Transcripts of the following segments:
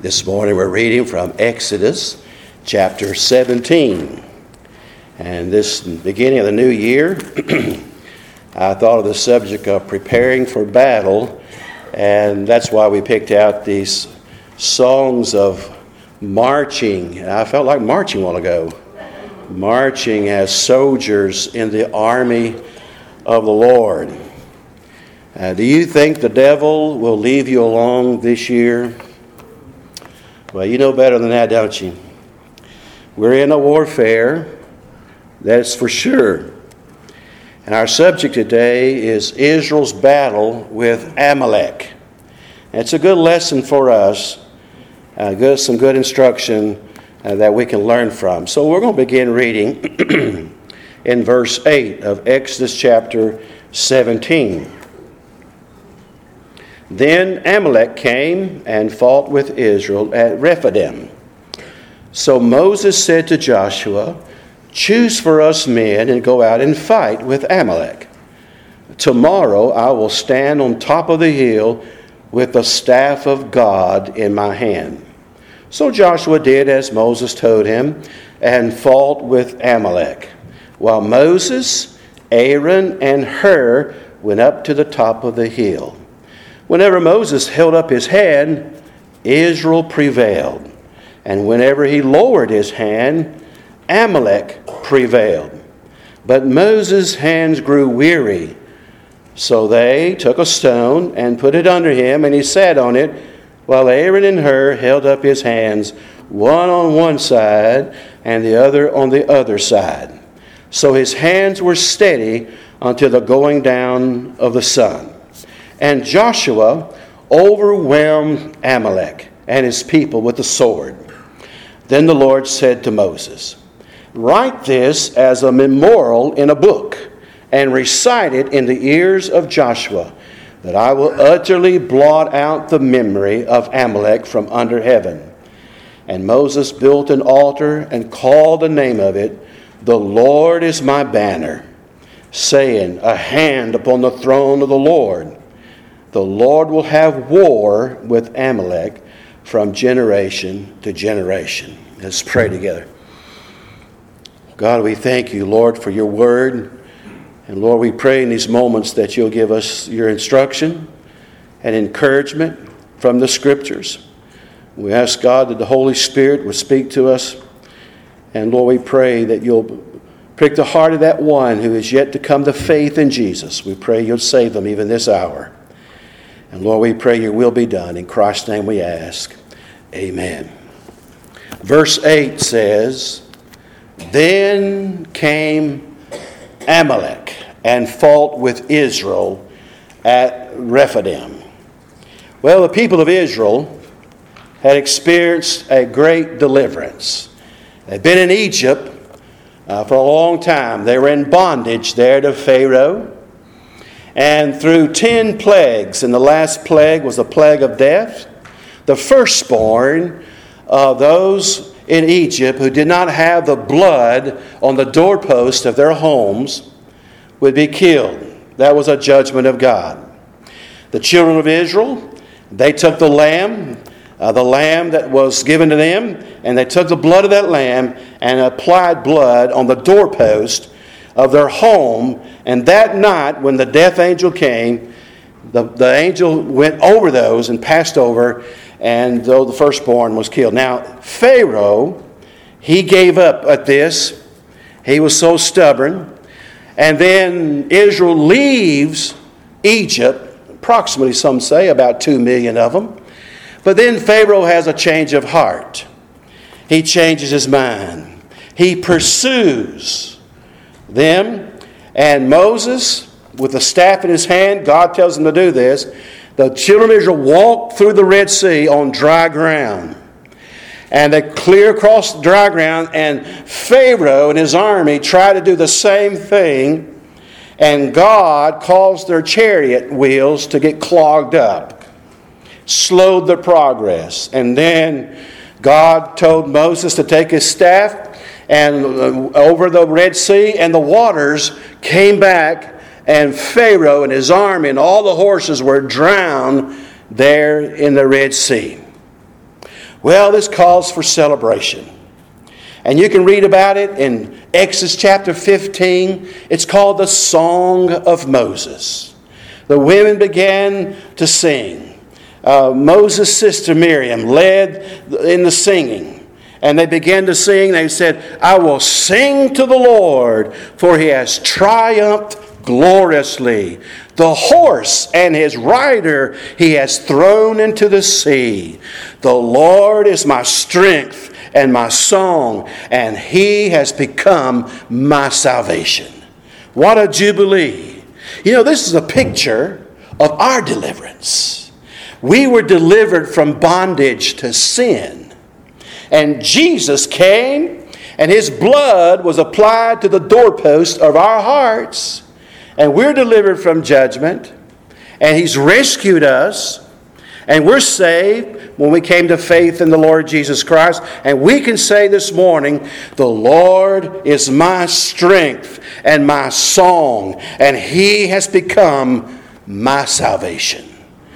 This morning we're reading from Exodus chapter 17. And this beginning of the new year, I thought of the subject of preparing for battle, and that's why we picked out these songs of marching. And I felt like marching a while ago. Marching as soldiers in the army of the Lord. Do you think the devil will leave you alone this year? Well, you know better than that, don't you? We're in a warfare, that's for sure. And our subject today is Israel's battle with Amalek. And it's a good lesson for us, some good instruction that we can learn from. So we're going to begin reading in verse 8 of Exodus chapter 17. Then Amalek came and fought with Israel at Rephidim. So Moses said to Joshua, "Choose for us men and go out and fight with Amalek. Tomorrow I will stand on top of the hill with the staff of God in my hand." So Joshua did as Moses told him and fought with Amalek, while Moses, Aaron, and Hur went up to the top of the hill. Whenever Moses held up his hand, Israel prevailed. And whenever he lowered his hand, Amalek prevailed. But Moses' hands grew weary. So they took a stone and put it under him, and he sat on it, while Aaron and Hur held up his hands, one on one side and the other on the other side. So his hands were steady until the going down of the sun. And Joshua overwhelmed Amalek and his people with the sword. Then the Lord said to Moses, "Write this as a memorial in a book, and recite it in the ears of Joshua, that I will utterly blot out the memory of Amalek from under heaven." And Moses built an altar and called the name of it, "The Lord is my banner," saying, "A hand upon the throne of the Lord. The Lord will have war with Amalek from generation to generation." Let's pray together. God, we thank you, Lord, for your word. And Lord, we pray in these moments that you'll give us your instruction and encouragement from the scriptures. We ask, God, that the Holy Spirit would speak to us. And Lord, we pray that you'll prick the heart of that one who is yet to come to faith in Jesus. We pray you'll save them even this hour. And Lord, we pray your will be done. In Christ's name we ask. Amen. Verse 8 says, "Then came Amalek and fought with Israel at Rephidim." Well, the people of Israel had experienced a great deliverance. They'd been in Egypt for a long time. They were in bondage there to Pharaoh. And through 10 plagues, and the last plague was the plague of death, the firstborn of those in Egypt who did not have the blood on the doorpost of their homes would be killed. That was a judgment of God. The children of Israel, they took the lamb that was given to them, and they took the blood of that lamb and applied blood on the doorpost of their home. And that night, when the death angel came, the angel went over those and passed over, and though the firstborn was killed. Now, Pharaoh, he gave up at this. He was so stubborn. And then Israel leaves Egypt, approximately some say, about 2 million of them. But then Pharaoh has a change of heart. He changes his mind. He pursues them. And Moses, with the staff in his hand, God tells him to do this. The children of Israel walked through the Red Sea on dry ground. And they clear across dry ground, and Pharaoh and his army try to do the same thing. And God caused their chariot wheels to get clogged up, slowed their progress. And then God told Moses to take his staff and over the Red Sea, and the waters came back, and Pharaoh and his army and all the horses were drowned there in the Red Sea. Well, this calls for celebration. And you can read about it in Exodus chapter 15. It's called the Song of Moses. The women began to sing. Moses' sister Miriam led in the singing. And they began to sing. They said, I will sing to the Lord, for he has triumphed gloriously. The horse and his rider he has thrown into the sea. The Lord is my strength and my song, and he has become my salvation. What a jubilee. You know, this is a picture of our deliverance. We were delivered from bondage to sin. And Jesus came, and his blood was applied to the doorpost of our hearts. And we're delivered from judgment. And he's rescued us. And we're saved when we came to faith in the Lord Jesus Christ. And we can say this morning, the Lord is my strength and my song, and he has become my salvation.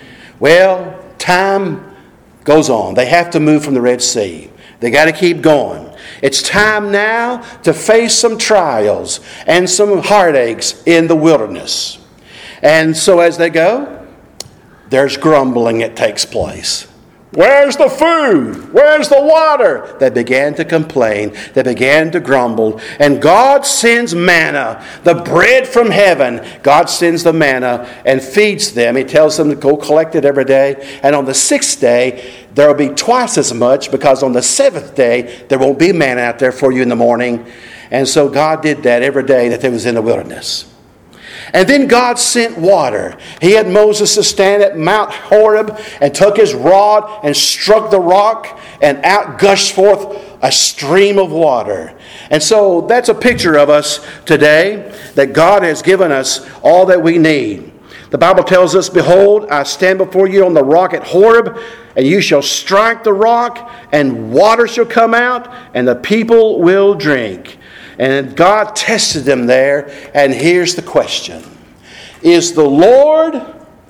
Well, time goes on. They have to move from the Red Sea. They got to keep going. It's time now to face some trials and some heartaches in the wilderness. And so as they go, there's grumbling that takes place. Where's the food? Where's the water? They began to complain. They began to grumble. And God sends manna, the bread from heaven. God sends the manna and feeds them. He tells them to go collect it every day. And on the sixth day, there will be twice as much, because on the seventh day, there won't be manna out there for you in the morning. And so God did that every day that they was in the wilderness. And then God sent water. He had Moses to stand at Mount Horeb and took his rod and struck the rock, and out gushed forth a stream of water. And so that's a picture of us today, that God has given us all that we need. The Bible tells us, behold, I stand before you on the rock at Horeb, and you shall strike the rock, and water shall come out, and the people will drink. And God tested them there. And here's the question. Is the Lord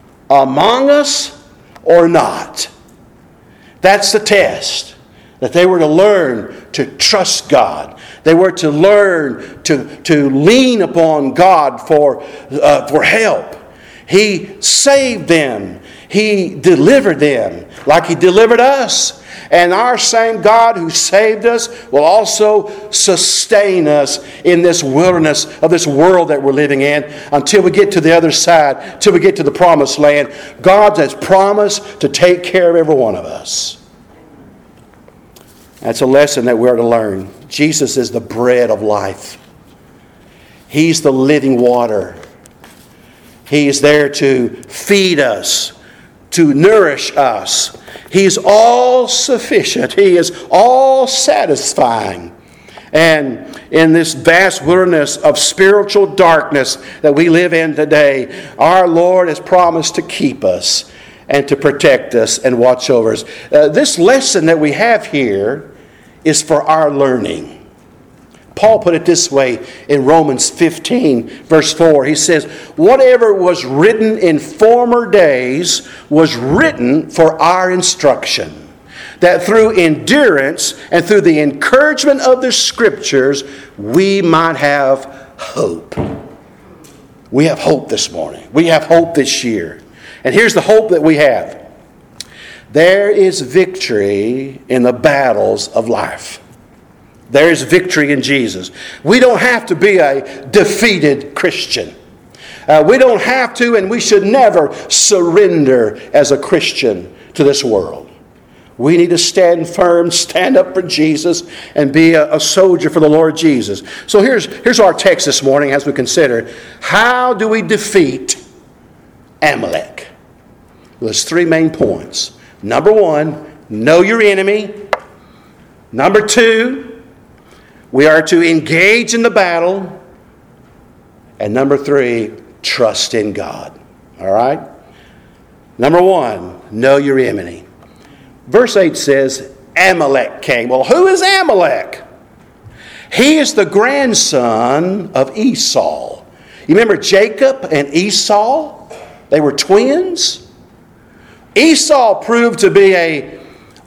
among us or not? That's the test. That they were to learn to trust God. They were to learn to lean upon God for help. He saved them. He delivered them like he delivered us. And our same God who saved us will also sustain us in this wilderness of this world that we're living in until we get to the other side, until we get to the promised land. God has promised to take care of every one of us. That's a lesson that we're to learn. Jesus is the bread of life. He's the living water. He is there to feed us, to nourish us. He's all sufficient. He is all satisfying. And in this vast wilderness of spiritual darkness that we live in today, our Lord has promised to keep us and to protect us and watch over us. This lesson that we have here is for our learning. Paul put it this way in Romans 15, verse 4. He says, whatever was written in former days was written for our instruction, that through endurance and through the encouragement of the Scriptures, we might have hope. We have hope this morning. We have hope this year. And here's the hope that we have. There is victory in the battles of life. There is victory in Jesus. We don't have to be a defeated Christian. We don't have to, and we should never surrender as a Christian to this world. We need to stand firm, stand up for Jesus, and be a soldier for the Lord Jesus. So here's our text this morning as we consider, how do we defeat Amalek? Well, there's three main points. Number one, know your enemy. Number two, we are to engage in the battle. And number three, trust in God. All right? Number one, know your enemy. Verse 8 says, Amalek came. Well, who is Amalek? He is the grandson of Esau. You remember Jacob and Esau? They were twins. Esau proved to be a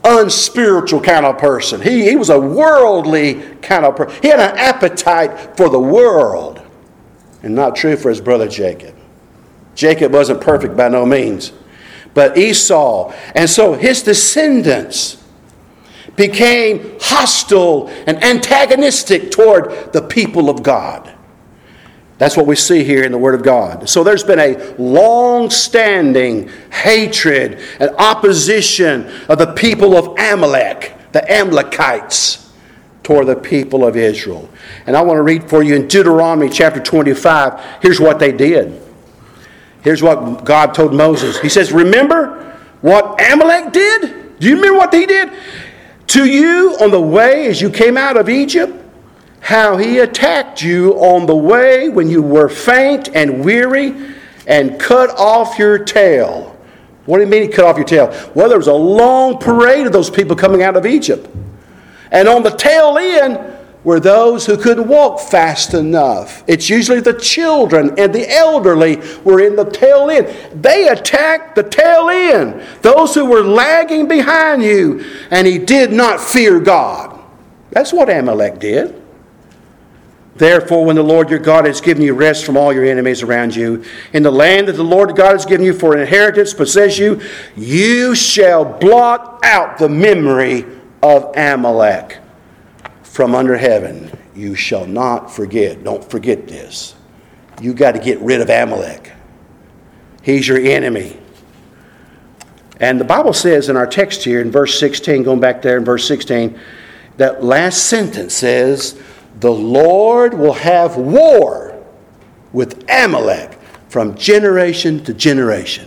unspiritual kind of person. He was a worldly kind of person. He had an appetite for the world, and not true for his brother Jacob. Jacob wasn't perfect by no means, but Esau. And so his descendants became hostile and antagonistic toward the people of God. That's what we see here in the Word of God. So there's been a long-standing hatred and opposition of the people of Amalek, the Amalekites, toward the people of Israel. And I want to read for you in Deuteronomy chapter 25. Here's what they did. Here's what God told Moses. He says, remember what Amalek did? Do you remember what he did? To you on the way as you came out of Egypt, how he attacked you on the way when you were faint and weary and cut off your tail. What do you mean he cut off your tail? Well, there was a long parade of those people coming out of Egypt. And on the tail end were those who couldn't walk fast enough. It's usually the children and the elderly were in the tail end. They attacked the tail end, those who were lagging behind you, and he did not fear God. That's what Amalek did. Therefore, when the Lord your God has given you rest from all your enemies around you, in the land that the Lord God has given you for an inheritance, possess you, you shall blot out the memory of Amalek from under heaven. You shall not forget. Don't forget this. You got to get rid of Amalek. He's your enemy. And the Bible says in our text here in verse 16, going back there in verse 16, that last sentence says, the Lord will have war with Amalek from generation to generation.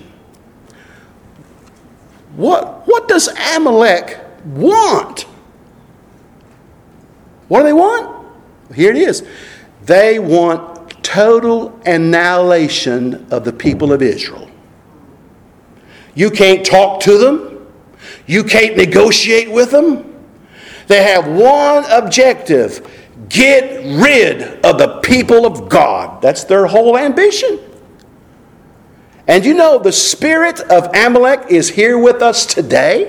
What does Amalek want? What do they want? Here it is. They want total annihilation of the people of Israel. You can't talk to them. You can't negotiate with them. They have one objective: get rid of the people of God. That's their whole ambition. And you know, the spirit of Amalek is here with us today.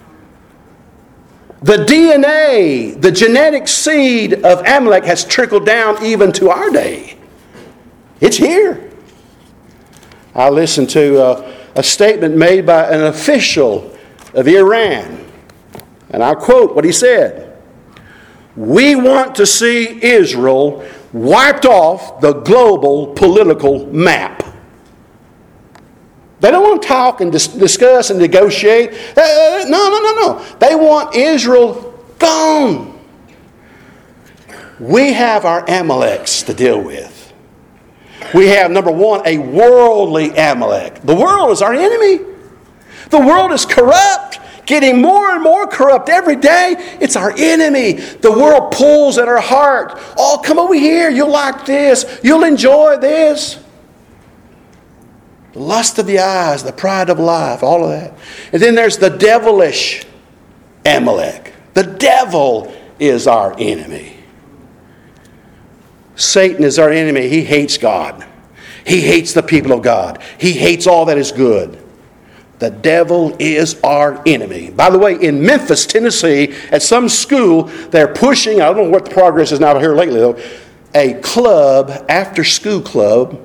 The DNA, the genetic seed of Amalek has trickled down even to our day. It's here. I listened to a statement made by an official of Iran. And I'll quote what he said. We want to see Israel wiped off the global political map. They don't want to talk and discuss and negotiate. No. They want Israel gone. We have our Amaleks to deal with. We have, number one, a worldly Amalek. The world is our enemy. The world is corrupt, getting more and more corrupt every day. It's our enemy. The world pulls at our heart. Oh, come over here. You'll like this. You'll enjoy this. The lust of the eyes, the pride of life, all of that. And then there's the devilish Amalek. The devil is our enemy. Satan is our enemy. He hates God. He hates the people of God. He hates all that is good. The devil is our enemy. By the way, in Memphis, Tennessee, at some school, they're pushing, I don't know what the progress is now here lately though, a club, after school club,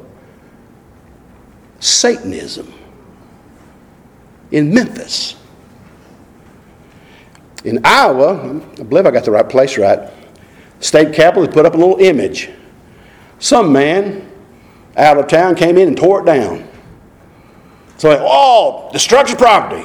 Satanism. In Memphis. In Iowa, I believe I got the right place right, state capitol has put up a little image. Some man out of town came in and tore it down. So, destruction of property.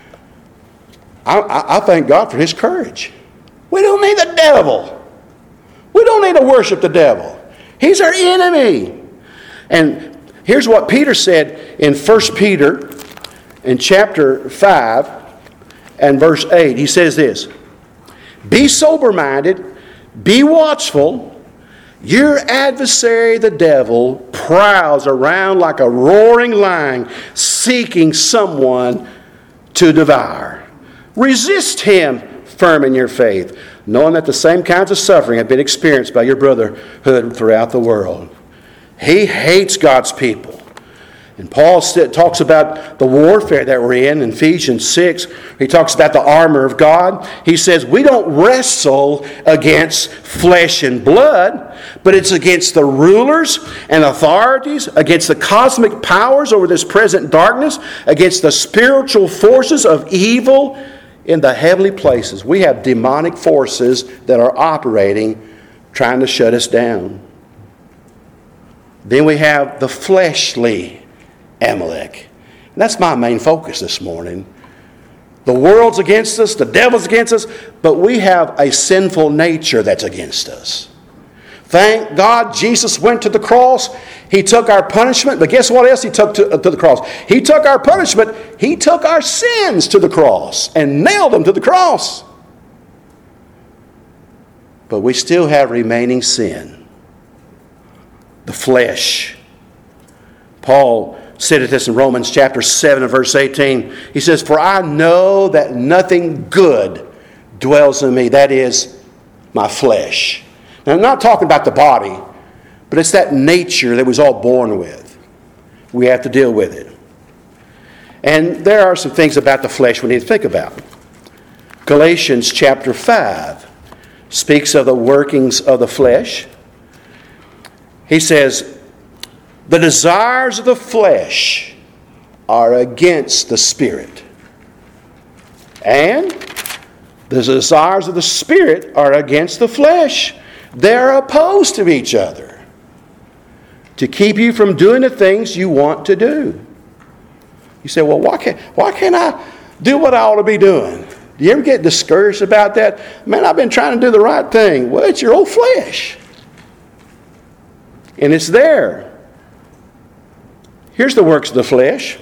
I thank God for his courage. We don't need the devil. We don't need to worship the devil. He's our enemy. And here's what Peter said in 1 Peter in chapter 5 and verse 8. He says this, be sober-minded, be watchful. Your adversary, the devil, prowls around like a roaring lion, seeking someone to devour. Resist him, firm in your faith, knowing that the same kinds of suffering have been experienced by your brotherhood throughout the world. He hates God's people. And Paul talks about the warfare that we're in Ephesians 6. He talks about the armor of God. He says we don't wrestle against flesh and blood, but it's against the rulers and authorities, against the cosmic powers over this present darkness, against the spiritual forces of evil in the heavenly places. We have demonic forces that are operating, trying to shut us down. Then we have the fleshly Amalek. And that's my main focus this morning. The world's against us, the devil's against us, but we have a sinful nature that's against us. Thank God Jesus went to the cross. He took our punishment, but guess what else he took to the cross? He took our punishment. He took our sins to the cross and nailed them to the cross. But we still have remaining sin. The flesh. Paul said this in Romans chapter 7 and verse 18. He says, "For I know that nothing good dwells in me, that is, my flesh." Now, I'm not talking about the body, but it's that nature that was all born with. We have to deal with it. And there are some things about the flesh we need to think about. Galatians chapter 5 speaks of the workings of the flesh. He says, "The desires of the flesh are against the Spirit, and the desires of the Spirit are against the flesh. They're opposed to each other, to keep you from doing the things you want to do." You say, "Well, why can't I do what I ought to be doing?" Do you ever get discouraged about that? "Man, I've been trying to do the right thing." Well, it's your old flesh. And it's there. Here's the works of the flesh: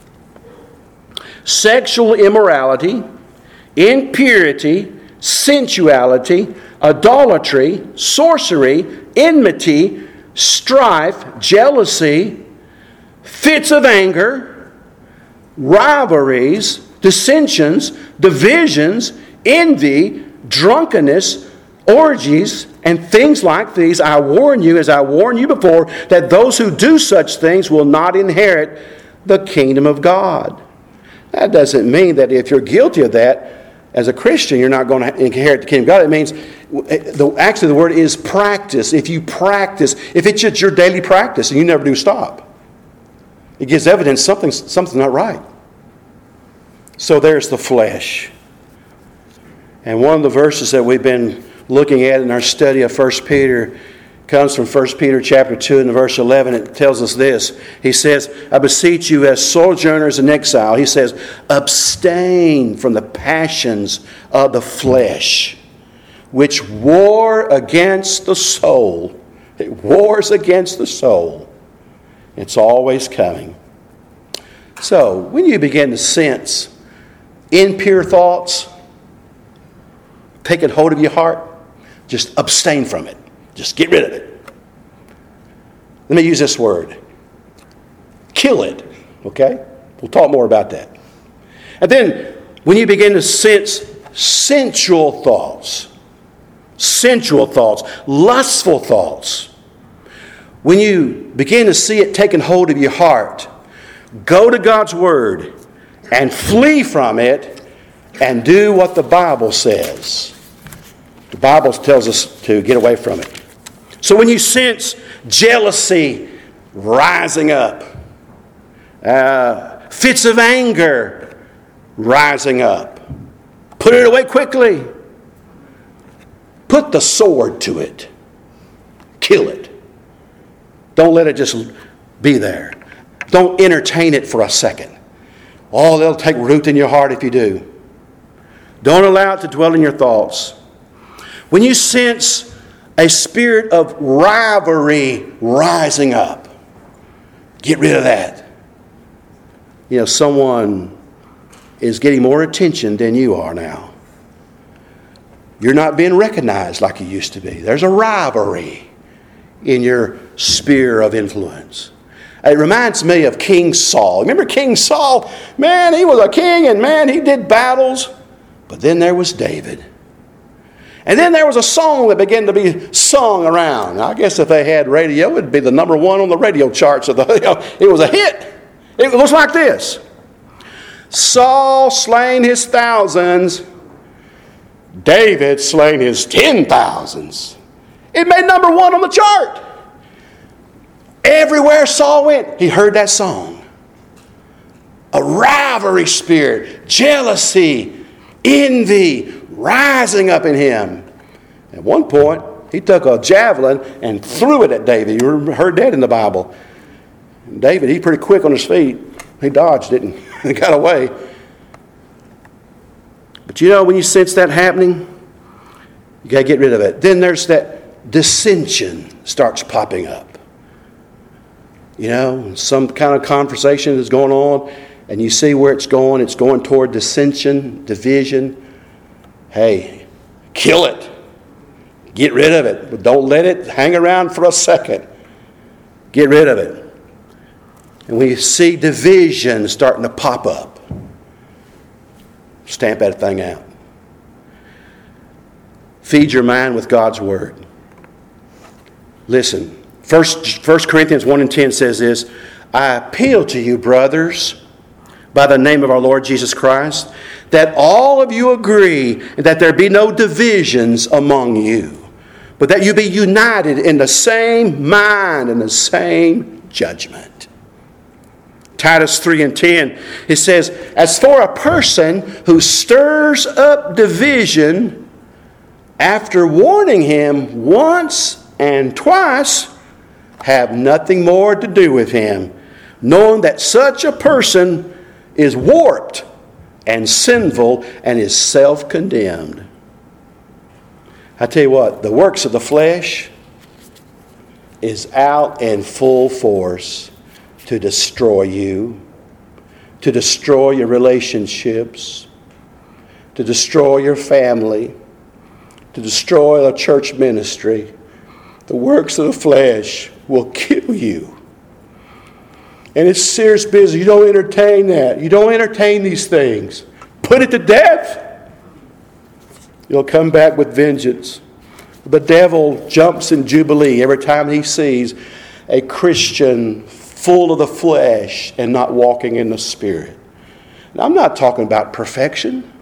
sexual immorality, impurity, sensuality, idolatry, sorcery, enmity, strife, jealousy, fits of anger, rivalries, dissensions, divisions, envy, drunkenness, orgies, and things like these. I warn you, as I warned you before, that those who do such things will not inherit the kingdom of God. That doesn't mean that if you're guilty of that, as a Christian, you're not going to inherit the kingdom of God. It means, actually the word is practice. If you practice, if it's just your daily practice and you never do stop, it gives evidence something's not right. So there's the flesh. And one of the verses that we've been looking at in our study of 1 Peter comes from 1 Peter chapter 2 and verse 11. It tells us this. He says, "I beseech you as sojourners in exile," he says, "abstain from the passions of the flesh, which war against the soul." It wars against the soul. It's always coming. So, when you begin to sense impure thoughts taking hold of your heart, just abstain from it. Just get rid of it. Let me use this word. Kill it. Okay? We'll talk more about that. And then, when you begin to sense sensual thoughts, lustful thoughts, when you begin to see it taking hold of your heart, go to God's Word and flee from it and do what the Bible says. The Bible tells us to get away from it. So when you sense jealousy rising up, fits of anger rising up, put it away quickly. Put the sword to it. Kill it. Don't let it just be there. Don't entertain it for a second. Oh, they'll take root in your heart if you do. Don't allow it to dwell in your thoughts. When you sense a spirit of rivalry rising up, get rid of that. You know, someone is getting more attention than you are now. You're not being recognized like you used to be. There's a rivalry in your sphere of influence. It reminds me of King Saul. Remember King Saul? Man, he was a king and man, he did battles. But then there was David. And then there was a song that began to be sung around. I guess if they had radio, it would be the number one on the radio charts. It was a hit. It looks like this. Saul slain his thousands, David slain his 10,000s. It made number 1 on the chart. Everywhere Saul went, he heard that song. A rivalry spirit, jealousy, envy rising up in him. At one point, he took a javelin and threw it at David. You heard that in the Bible. David, he's pretty quick on his feet. He dodged it and he got away. But you know, when you sense that happening, you got to get rid of it. Then there's that dissension starts popping up. You know, some kind of conversation is going on, and you see where it's going. It's going toward dissension, division. Hey, kill it. Get rid of it. But don't let it hang around for a second. Get rid of it. And we see division starting to pop up. Stamp that thing out. Feed your mind with God's Word. Listen, 1 Corinthians 1:10 says this, I appeal to you, brothers, by the name of our Lord Jesus Christ, that all of you agree and that there be no divisions among you, but that you be united in the same mind and the same judgment. Titus 3:10, it says, as for a person who stirs up division, after warning him once and twice, have nothing more to do with him, knowing that such a person is warped and sinful and is self-condemned. I tell you what, the works of the flesh is out in full force to destroy you, to destroy your relationships, to destroy your family, to destroy the church ministry. The works of the flesh will kill you. And it's serious business. You don't entertain that. You don't entertain these things. Put it to death. You'll come back with vengeance. The devil jumps in jubilee every time he sees a Christian full of the flesh and not walking in the Spirit. Now, I'm not talking about perfection.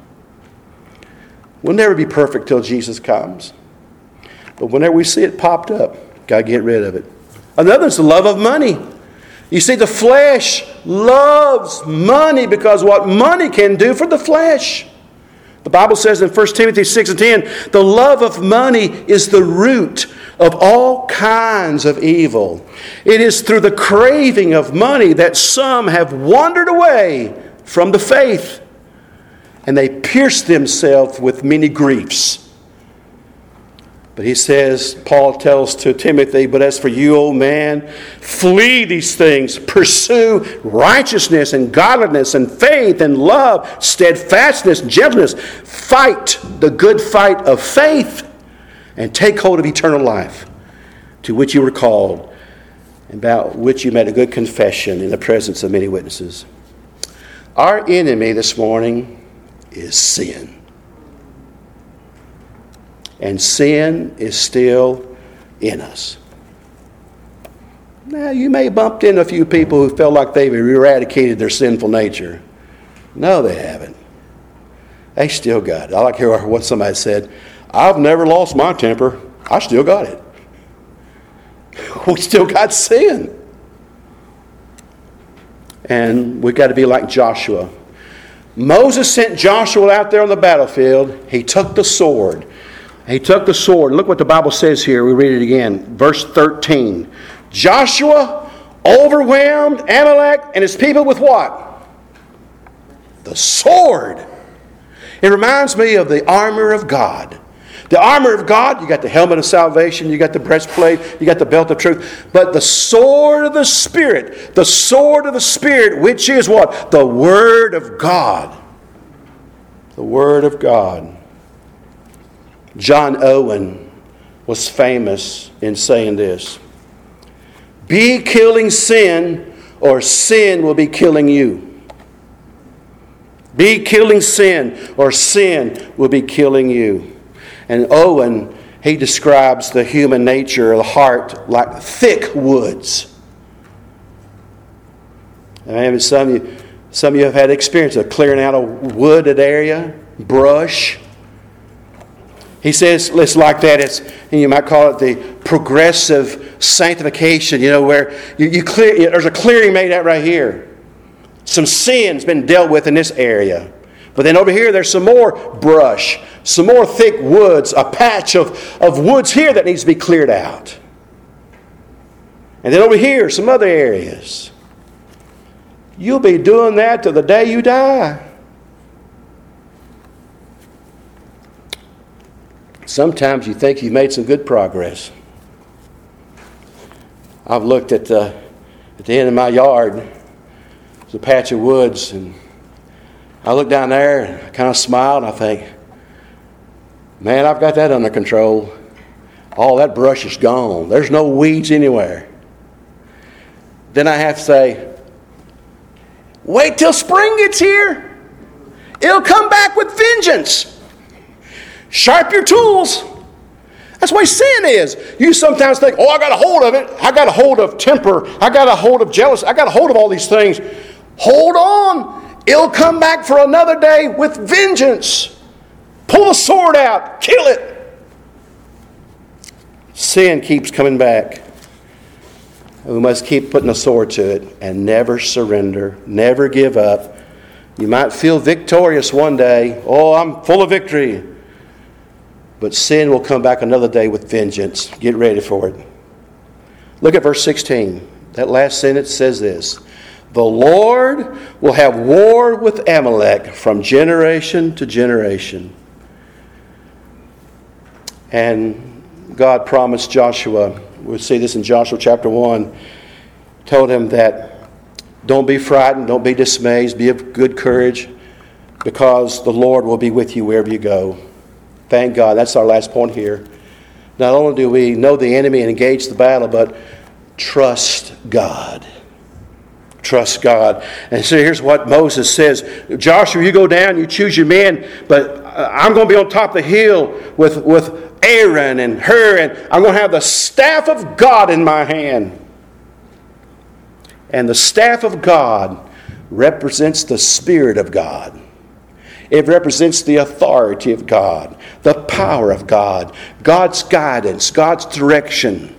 We'll never be perfect till Jesus comes. But whenever we see it popped up, got to get rid of it. Another is the love of money. You see, the flesh loves money because what money can do for the flesh. The Bible says in 1 Timothy 6:10, the love of money is the root of all kinds of evil. It is through the craving of money that some have wandered away from the faith, and they pierce themselves with many griefs. But he says, Paul tells to Timothy, but as for you, old man, flee these things. Pursue righteousness and godliness and faith and love, steadfastness, gentleness. Fight the good fight of faith and take hold of eternal life, to which you were called, and about which you made a good confession in the presence of many witnesses. Our enemy this morning is sin. And sin is still in us. Now, you may have bumped into a few people who felt like they've eradicated their sinful nature. No, they haven't. They still got it. I like to hear what somebody said. I've never lost my temper. I still got it. We still got sin. And we've got to be like Joshua. Moses sent Joshua out there on the battlefield. He took the sword. He took the sword. Look what the Bible says here. We read it again. Verse 13. Joshua overwhelmed Amalek and his people with what? The sword. It reminds me of the armor of God. The armor of God, you got the helmet of salvation, you got the breastplate, you got the belt of truth. But the sword of the Spirit, which is what? The Word of God. The Word of God. John Owen was famous in saying this. Be killing sin, or sin will be killing you. Be killing sin, or sin will be killing you. And Owen, he describes the human nature of the heart like thick woods. Maybe some of you have had experience of clearing out a wooded area, brush. He says it's like that. And you might call it the progressive sanctification, where you clear. There's a clearing made out right here. Some sin's been dealt with in this area. But then over here, there's some more brush, some more thick woods, a patch of woods here that needs to be cleared out. And then over here, some other areas. You'll be doing that till the day you die. Sometimes you think you've made some good progress. I've looked at the end of my yard. There's a patch of woods, and I look down there and I kind of smile and I think, man, I've got that under control. All that brush is gone. There's no weeds anywhere. Then I have to say, wait till spring gets here. It'll come back with vengeance. Sharp your tools. That's the way sin is. You sometimes think, I got a hold of it. I got a hold of temper. I got a hold of jealousy. I got a hold of all these things. Hold on. It'll come back for another day with vengeance. Pull the sword out. Kill it. Sin keeps coming back. We must keep putting a sword to it and never surrender. Never give up. You might feel victorious one day. I'm full of victory. But sin will come back another day with vengeance. Get ready for it. Look at verse 16. That last sentence says this. The Lord will have war with Amalek from generation to generation. And God promised Joshua, we'll see this in Joshua chapter 1, told him that don't be frightened, don't be dismayed, be of good courage, because the Lord will be with you wherever you go. Thank God. That's our last point here. Not only do we know the enemy and engage the battle, but trust God. Trust God. And so here's what Moses says. Joshua, you go down, you choose your men, but I'm going to be on top of the hill with Aaron and Hur, and I'm going to have the staff of God in my hand. And the staff of God represents the Spirit of God. It represents the authority of God, the power of God, God's guidance, God's direction.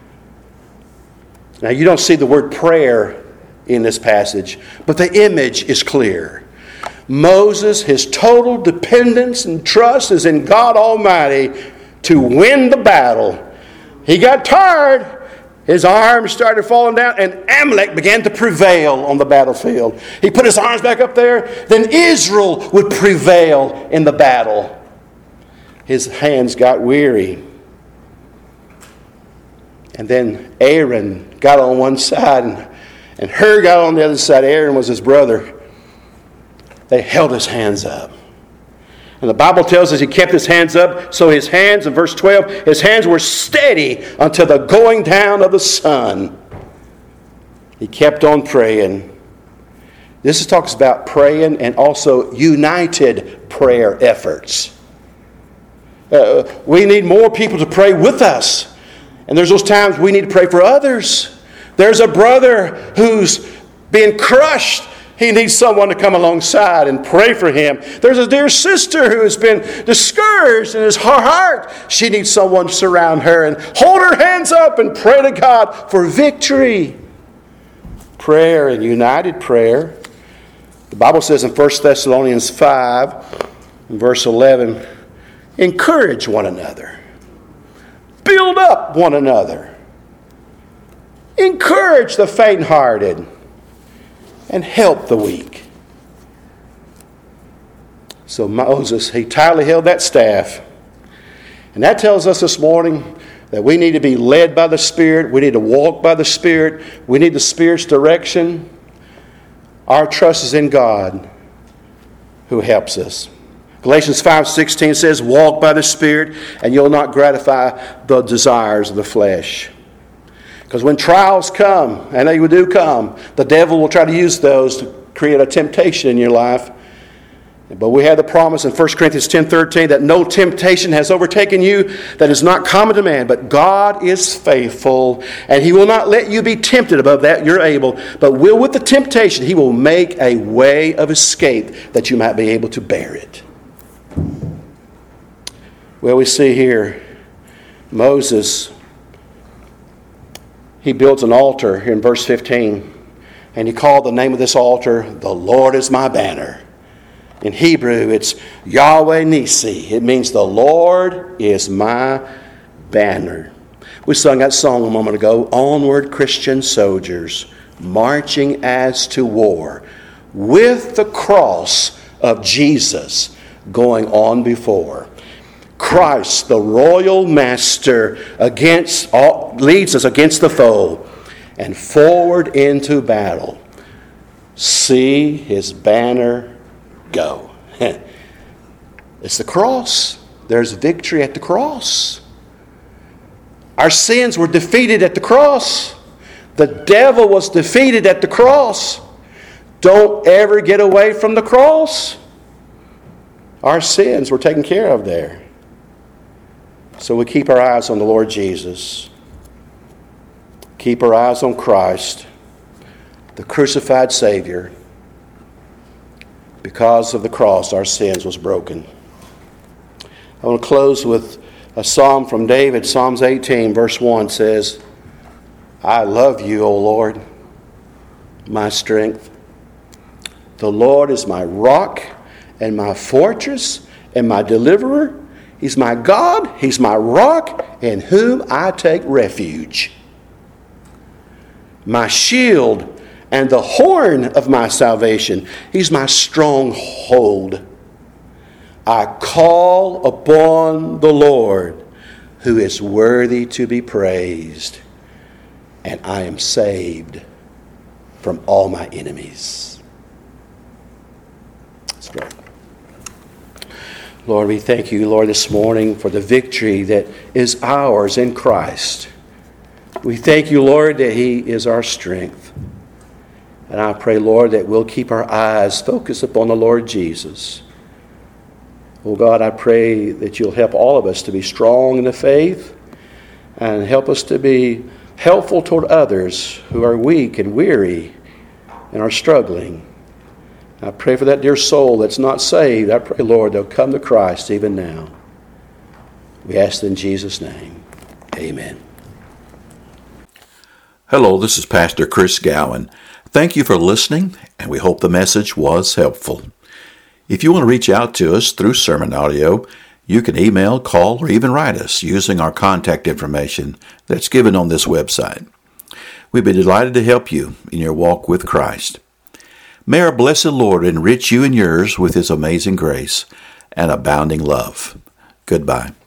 Now, you don't see the word prayer in this passage, but the image is clear. Moses, his total dependence and trust is in God Almighty to win the battle. He got tired. His arms started falling down, and Amalek began to prevail on the battlefield. He put his arms back up there. Then Israel would prevail in the battle. His hands got weary. And then Aaron got on one side, and Hur got on the other side. Aaron was his brother. They held his hands up. And the Bible tells us he kept his hands up. So his hands, in verse 12, his hands were steady until the going down of the sun. He kept on praying. This talks about praying and also united prayer efforts. We need more people to pray with us. And there's those times we need to pray for others. There's a brother who's being crushed. He needs someone to come alongside and pray for him. There's a dear sister who has been discouraged in his heart. She needs someone to surround her and hold her hands up and pray to God for victory. Prayer and united prayer. The Bible says in 1 Thessalonians 5, verse 11, encourage one another. Build up one another. Encourage the faint-hearted. And help the weak. So Moses, he tightly held that staff. And that tells us this morning that we need to be led by the Spirit. We need to walk by the Spirit. We need the Spirit's direction. Our trust is in God who helps us. Galatians 5:16 says, walk by the Spirit and you'll not gratify the desires of the flesh. Because when trials come, and they do come, the devil will try to use those to create a temptation in your life. But we have the promise in 1 Corinthians 10:13 that no temptation has overtaken you that is not common to man. But God is faithful, and He will not let you be tempted above that you're able. But with the temptation, He will make a way of escape that you might be able to bear it. Well, we see here Moses, he builds an altar in verse 15. And he called the name of this altar, "The Lord is my banner." In Hebrew, it's Yahweh Nisi. It means the Lord is my banner. We sung that song a moment ago, "Onward, Christian soldiers, marching as to war, with the cross of Jesus going on before." Christ, the royal master, leads us against the foe and forward into battle. See His banner go. It's the cross. There's victory at the cross. Our sins were defeated at the cross. The devil was defeated at the cross. Don't ever get away from the cross. Our sins were taken care of there. So we keep our eyes on the Lord Jesus. Keep our eyes on Christ, the crucified Savior. Because of the cross, our sins was broken. I want to close with a psalm from David. Psalms 18, verse 1 says, "I love you, O Lord, my strength. The Lord is my rock and my fortress and my deliverer. He's my God, He's my rock, in whom I take refuge. My shield and the horn of my salvation. He's my stronghold. I call upon the Lord, who is worthy to be praised, and I am saved from all my enemies." Let's pray. Lord, we thank you, Lord, this morning for the victory that is ours in Christ. We thank you, Lord, that He is our strength. And I pray, Lord, that we'll keep our eyes focused upon the Lord Jesus. Oh God, I pray that you'll help all of us to be strong in the faith and help us to be helpful toward others who are weak and weary and are struggling. I pray for that dear soul that's not saved. I pray, Lord, they'll come to Christ even now. We ask in Jesus' name. Amen. Hello, this is Pastor Chris Gowan. Thank you for listening, and we hope the message was helpful. If you want to reach out to us through sermon audio, you can email, call, or even write us using our contact information that's given on this website. We'd be delighted to help you in your walk with Christ. May our blessed Lord enrich you and yours with His amazing grace and abounding love. Goodbye.